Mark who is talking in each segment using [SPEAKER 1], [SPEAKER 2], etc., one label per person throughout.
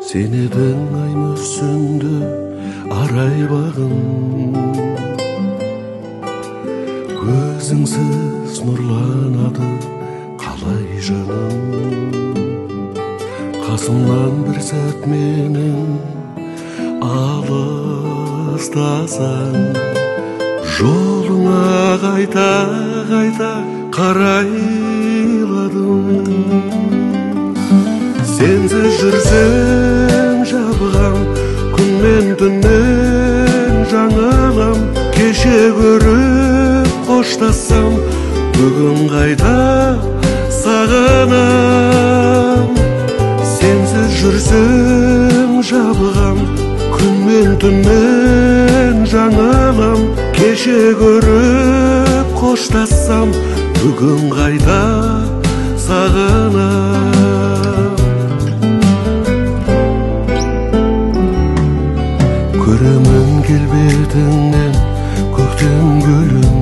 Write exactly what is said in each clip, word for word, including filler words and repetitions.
[SPEAKER 1] Seneden ay мүрсүндү арай багым, көзүңсүз нурланады калай жаным. Касымдан бир сәт менен алыстасаң, жолуңа кайта кайта карайладым. Сенсиз жүрсем жабыгам, күн мен түннен жаңылам. Кеше көрүп коштассам, бүгүн кайта сагынам. Сенсиз жүрсем жабыгам, күн мен түннен жаңылам. Кеше көрүп коштассам, бүгүн кайта сагынам. Көрөмүн келбетиңнен көктем гүлүн,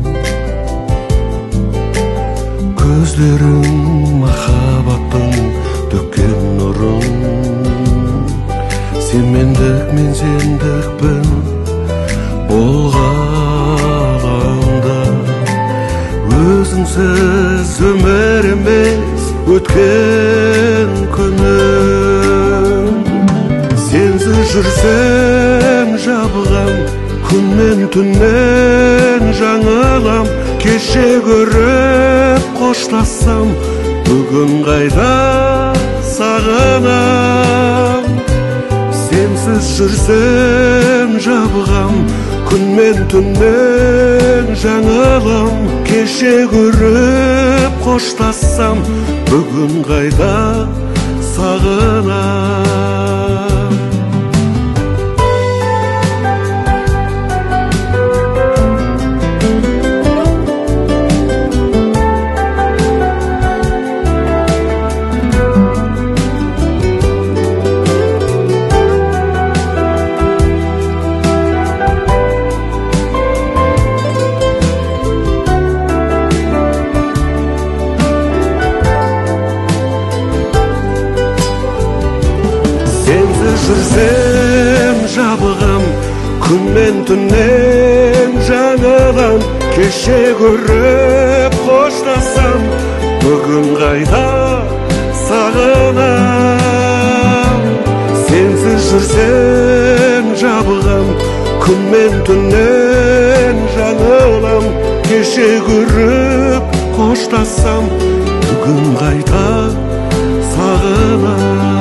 [SPEAKER 1] көздөрүң махаббаттын төккен нурун. Сен мендик, мен сендикпин болганда, өзүңсүз өмүр эмес өткөн күнүм. Сенсиз жүрсем жабыгам, күн мен түннен жаңылам. Кеше көрүп коштассам, бүгүн кайта сагынам. Сенсиз жүрсем жабыгам, күн мен түннен жаңылам. Кеше көрүп коштассам, бүгүн кайта сагынам. Жүрсем жабыгам, күн мен түннен жаңылам. Кеше көрүп коштассам, бүгүн кайта сагынам. Сенсиз жүрсем жабыгам, күн мен түннен жаңылам. Кеше көрүп коштассам, бүгүн кайта сагынам.